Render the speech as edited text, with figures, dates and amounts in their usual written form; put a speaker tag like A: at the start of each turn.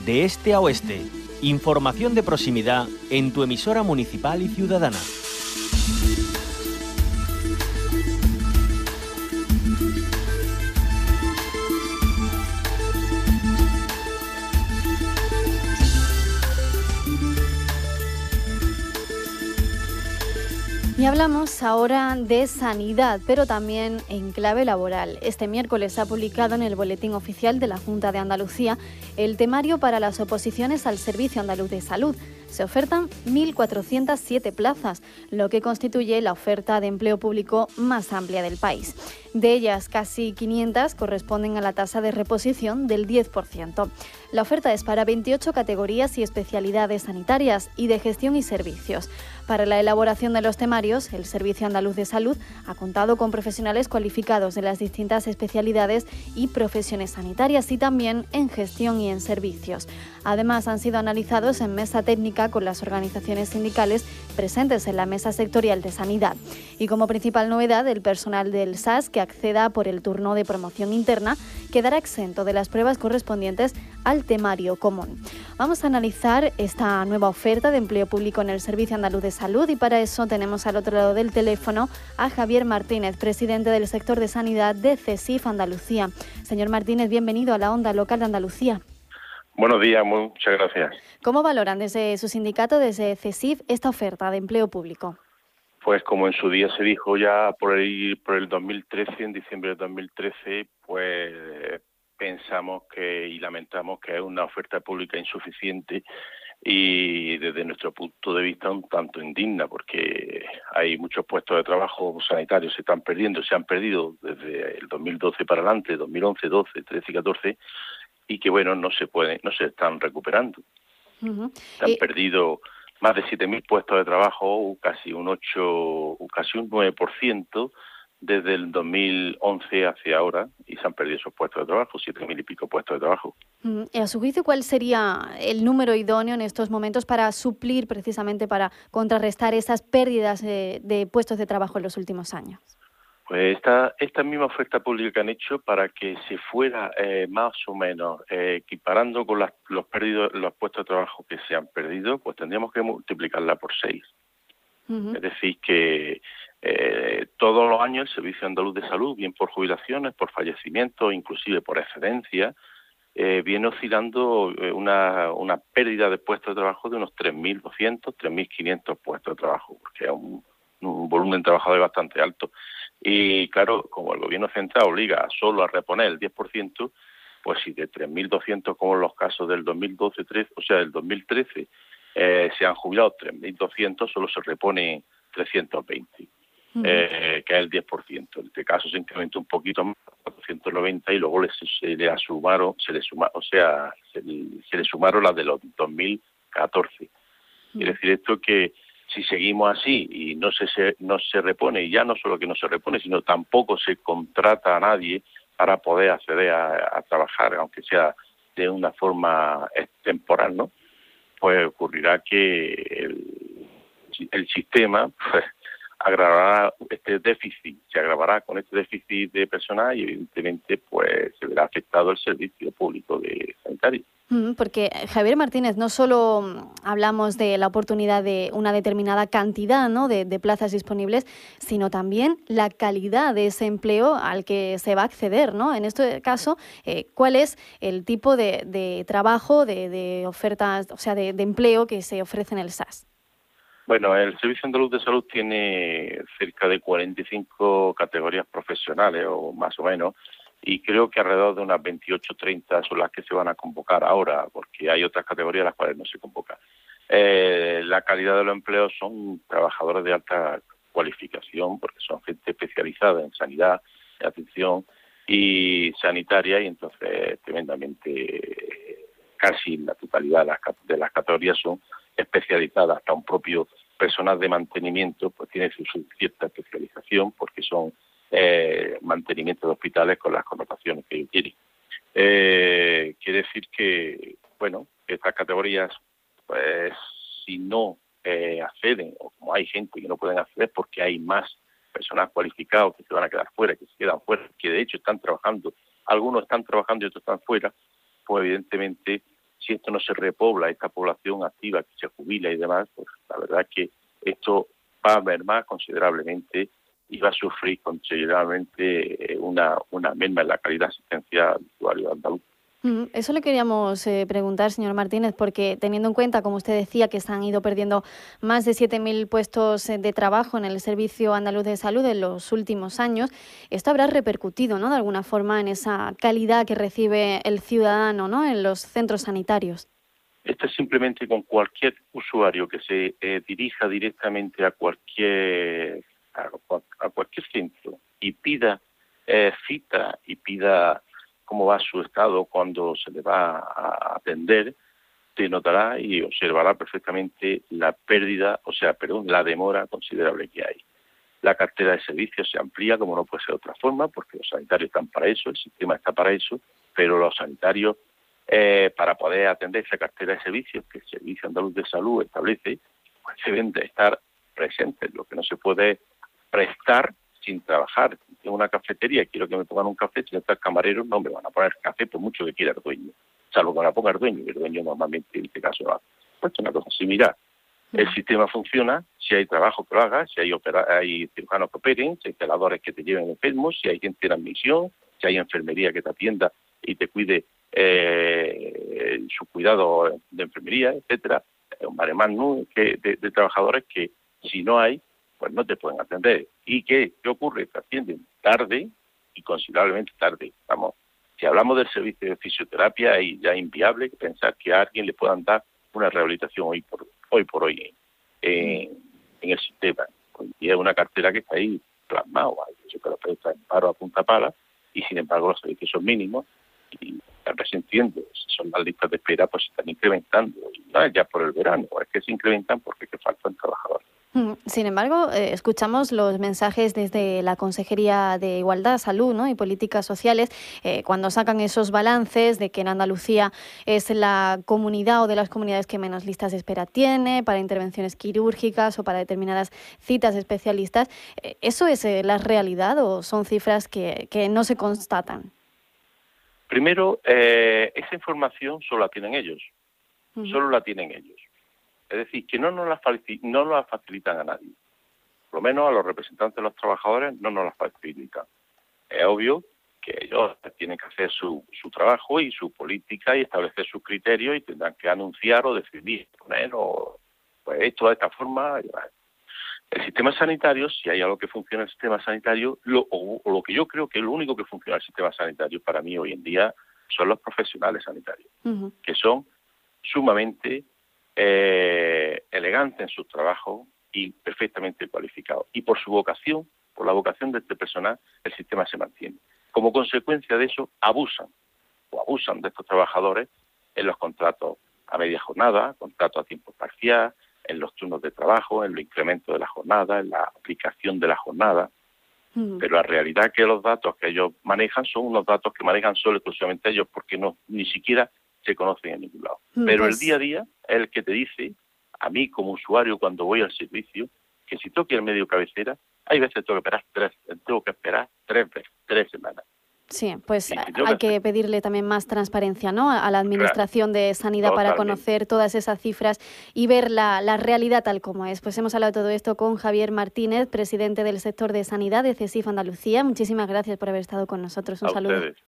A: de este a oeste. Información de proximidad en tu emisora municipal y ciudadana.
B: Y hablamos ahora de sanidad, pero también en clave laboral. Este miércoles se ha publicado en el Boletín Oficial de la Junta de Andalucía el temario para las oposiciones al Servicio Andaluz de Salud. Se ofertan 1.407 plazas, lo que constituye la oferta de empleo público más amplia del país. De ellas, casi 500 corresponden a la tasa de reposición del 10%. La oferta es para 28 categorías y especialidades sanitarias y de gestión y servicios. Para la elaboración de los temarios, el Servicio Andaluz de Salud ha contado con profesionales cualificados de las distintas especialidades y profesiones sanitarias y también en gestión y en servicios. Además, han sido analizados en mesa técnica con las organizaciones sindicales presentes en la mesa sectorial de sanidad. Y como principal novedad, el personal del SAS que acceda por el turno de promoción interna quedará exento de las pruebas correspondientes al temario común. Vamos a analizar esta nueva oferta de empleo público en el Servicio Andaluz de Salud y para eso tenemos al otro lado del teléfono a Javier Martínez, presidente del sector de sanidad de CESIF Andalucía. Señor Martínez, bienvenido a la Onda Local de Andalucía.
C: Buenos días, muchas gracias.
B: ¿Cómo valoran desde su sindicato, desde CESIF, esta oferta de empleo público?
C: Pues como en su día se dijo ya por el 2013, en diciembre de 2013, pues pensamos y lamentamos que es una oferta pública insuficiente y desde nuestro punto de vista un tanto indigna, porque hay muchos puestos de trabajo sanitarios se han perdido desde el 2012 para adelante, 2011, 12, 13 y 14, y que bueno, no se están recuperando. Se han perdido más de 7.000 puestos de trabajo, casi un 9% desde el 2011 hacia ahora, y se han perdido esos puestos de trabajo, 7.000 y pico puestos de trabajo.
B: Y a su juicio, ¿cuál sería el número idóneo en estos momentos para suplir, precisamente para contrarrestar esas pérdidas de puestos de trabajo en los últimos años?
C: Pues esta misma oferta pública que han hecho, para que se fuera más o menos equiparando con los puestos de trabajo que se han perdido, pues tendríamos que multiplicarla por 6. Es decir, que todos los años el Servicio Andaluz de Salud, bien por jubilaciones, por fallecimientos, inclusive por excedencia, viene oscilando una pérdida de puestos de trabajo de unos 3.200, 3.500 puestos de trabajo, porque es un volumen de trabajadores bastante alto. Y claro, como el gobierno central obliga solo a reponer el 10%, pues si de 3.200, como en los casos del 2012, o sea, del 2013, se han jubilado 3.200, solo se repone 320, que es el 10%. En este caso se incrementa un poquito más, 490, y luego se le sumaron las de los 2014. Quiere decir esto que si seguimos así y no se repone, y ya no solo que no se repone, sino tampoco se contrata a nadie para poder acceder a trabajar, aunque sea de una forma temporal, ¿no? Pues ocurrirá que el sistema pues agravará este déficit, se agravará con este déficit de personal y evidentemente pues se verá afectado el servicio público de sanitario.
B: Porque, Javier Martínez, no solo hablamos de la oportunidad de una determinada cantidad, ¿no?, de plazas disponibles, sino también la calidad de ese empleo al que se va a acceder, ¿no? En este caso, ¿cuál es el tipo de trabajo, de ofertas, o sea, de empleo que se ofrece en el SAS?
C: Bueno, el Servicio Andaluz de Salud tiene cerca de 45 categorías profesionales, o más o menos, y creo que alrededor de unas 28 o 30 son las que se van a convocar ahora, porque hay otras categorías las cuales no se convocan. La calidad de los empleos son trabajadores de alta cualificación, porque son gente especializada en sanidad, en atención y sanitaria, y entonces tremendamente casi la totalidad de las categorías son especializadas. Hasta un propio personal de mantenimiento pues tiene su cierta especialización, porque son mantenimiento de hospitales con las connotaciones que ellos tienen. Quiere decir que, bueno, estas categorías, pues si no acceden, o como hay gente que no pueden acceder porque hay más personal cualificado que se van a quedar fuera, que se quedan fuera, que de hecho están trabajando, algunos están trabajando y otros están fuera, pues evidentemente si esto no se repobla, esta población activa que se jubila y demás, pues la verdad es que esto va a mermar considerablemente y va a sufrir considerablemente una merma en la calidad de asistencia al usuario andaluz.
B: Eso le queríamos preguntar, señor Martínez, porque teniendo en cuenta, como usted decía, que se han ido perdiendo más de 7.000 puestos de trabajo en el Servicio Andaluz de Salud en los últimos años, esto habrá repercutido, ¿no?, de alguna forma en esa calidad que recibe el ciudadano, ¿no?, en los centros sanitarios.
C: Esto es simplemente con cualquier usuario que se dirija directamente a cualquier centro y pida cita y pida cómo va su estado cuando se le va a atender, te notará y observará perfectamente la la demora considerable que hay. La cartera de servicios se amplía, como no puede ser de otra forma, porque los sanitarios están para eso, el sistema está para eso, pero los sanitarios, para poder atender esa cartera de servicios que el Servicio Andaluz de Salud establece, pues deben de estar presentes. Lo que no se puede prestar sin trabajar. Tengo una cafetería y quiero que me pongan un café, si no está el camarero no me van a poner café por mucho que quiera el dueño, salvo que me la ponga el dueño, y el dueño normalmente en este caso no hace. Pues es una cosa similar. El sistema funciona si hay trabajo que lo haga, si hay cirujanos que operen, si hay celadores que te lleven enfermos, si hay gente en admisión, si hay enfermería que te atienda y te cuide su cuidado de enfermería, etcétera. Un mare magnum de trabajadores que si no hay, pues no te pueden atender. ¿Y qué ocurre? Te atienden tarde y considerablemente tarde. Vamos, si hablamos del servicio de fisioterapia, es ya inviable pensar que a alguien le puedan dar una rehabilitación hoy por hoy en el sistema. Y es una cartera que está ahí plasmada. Hay que lo presta en paro a punta pala y sin embargo los servicios son mínimos y tal vez entiendo, si son las listas de espera, pues se están incrementando. Y no es ya por el verano, es que se incrementan porque faltan trabajadores.
B: Sin embargo, escuchamos los mensajes desde la Consejería de Igualdad, Salud, ¿no?, y Políticas Sociales, cuando sacan esos balances de que en Andalucía es la comunidad o de las comunidades que menos listas de espera tiene para intervenciones quirúrgicas o para determinadas citas de especialistas. ¿Eso es la realidad o son cifras que no se constatan?
C: Primero, esa información solo la tienen ellos. Solo la tienen ellos. Es decir, que no nos la facilitan a nadie. Por lo menos a los representantes de los trabajadores no nos la facilitan. Es obvio que ellos tienen que hacer su trabajo y su política y establecer sus criterios y tendrán que anunciar o decidir poner pues esto de esta forma. El sistema sanitario, si hay algo que funciona en el sistema sanitario, o lo que yo creo que es lo único que funciona en el sistema sanitario para mí hoy en día son los profesionales sanitarios, que son sumamente elegantes en su trabajo y perfectamente cualificados. Y por la vocación de este personal, el sistema se mantiene. Como consecuencia de eso, abusan de estos trabajadores en los contratos a media jornada, contratos a tiempo parcial, en los turnos de trabajo, en los incrementos de la jornada, en la aplicación de la jornada. Pero la realidad es que los datos que ellos manejan son unos datos que manejan solo exclusivamente ellos, porque ni siquiera se conocen en ningún lado. Pero el día a día es el que te dice, a mí como usuario cuando voy al servicio, que si toque el médico cabecera, hay veces tengo que esperar 3 semanas.
B: Sí, pues hay que pedirle también más transparencia, ¿no?, a la Administración de Sanidad. Totalmente. Para conocer todas esas cifras y ver la realidad tal como es. Pues hemos hablado de todo esto con Javier Martínez, presidente del sector de Sanidad de CESIF Andalucía. Muchísimas gracias por haber estado con nosotros. Un saludo.
C: Ustedes.